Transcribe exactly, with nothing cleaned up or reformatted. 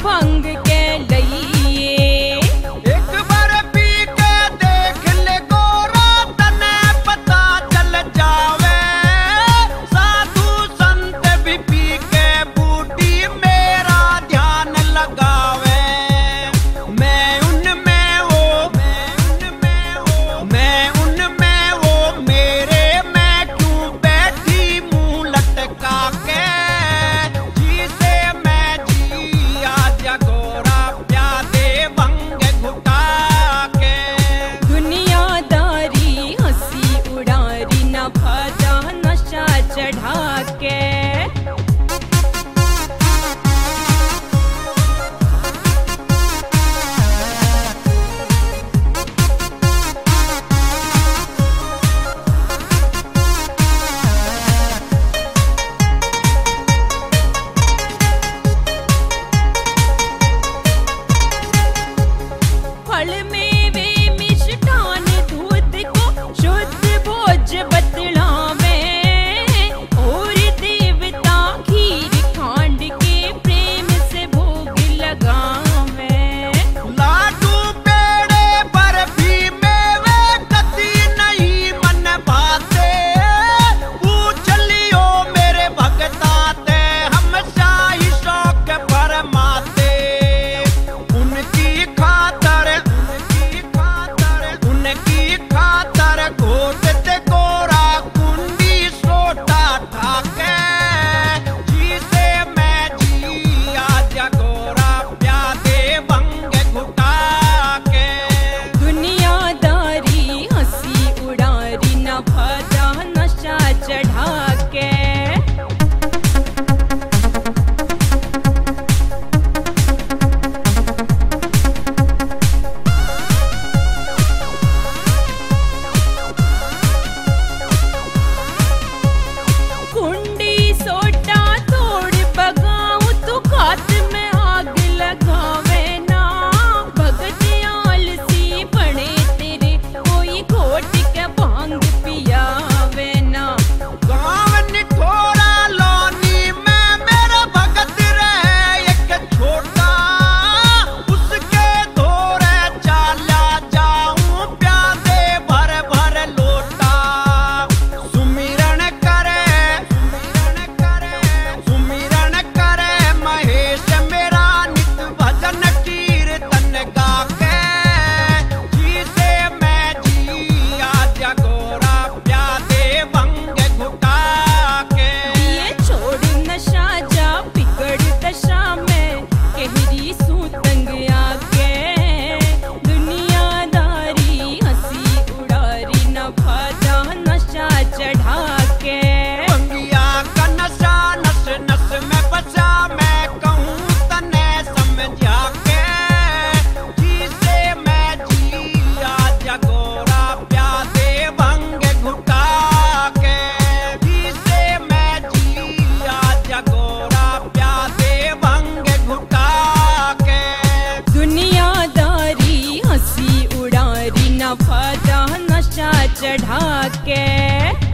भंग के लिए। एक बार पी के देख ले गोरा तने पता चल जावे, साधु संत भी पी के बूटी मेरा ध्यान लगावे। मैं उनमें वो मैं उनमें वो मैं उनमें वो मेरे में क्यों बैठी मुंह लटका के, जी से मैं जी आजा गोरा प्यादे भंग घुटा के। दुनियादारी हंसी उड़ारी न फाजा नशा चढ़ा के। फल मेवे मिष्ठान दूध को शुद्ध भोज बतलावे, और देवता खीर खांड के प्रेम से भोग लगावे। लाडू पेड़े बर्फी मेवे कभी नहीं मन भाते, पूछ लियो मेरे भगता ते हम शाही शौक फरमाते। उनकी खातर उनकी खातर उनकी खातर घोटते गोरा कुंडी सोटा ठाके, जी से मैं जी आजा गोरा प्यादे भंग घुटा के। दुनियादारी हंसी उड़ारी न फाजा नशा चढ़ा के। कुंडी सोटा तोड़ बगाऊं तू खात में आग लगावे ना, भगत आलसी बने तेरे कोई घोट के भांग पियावे ना। गाँव निठोरा लोनी में मेरा भगत रहे एक छोटा, उसके धोरे चाला जाऊं प्यादे भर भर लोटा। सुमिरन करे सुमिरन करे सुमिरन करे महेश मेरा नित भजन कीर्तन गा के, जी से मैं जी आजा गोरा प्यादे भंग घुटा के। ये छोड़ नशा जा बिगड़ दशा में कहरी सूतंग आके। दुनियादारी हंसी उड़ारी न फाजा नशा चढ़ा के। भंगिया का नशा नस नस में बचा मैं कहूँ तने समझा के, जी से मैं जी आजा गोरा प्यादे भंग घुटा के, जी से मैं जी आजा गोरा प्यादे भंग घुटा के। दुनियादारी हंसी उड़ारी न फाजा नशा चढ़ा के।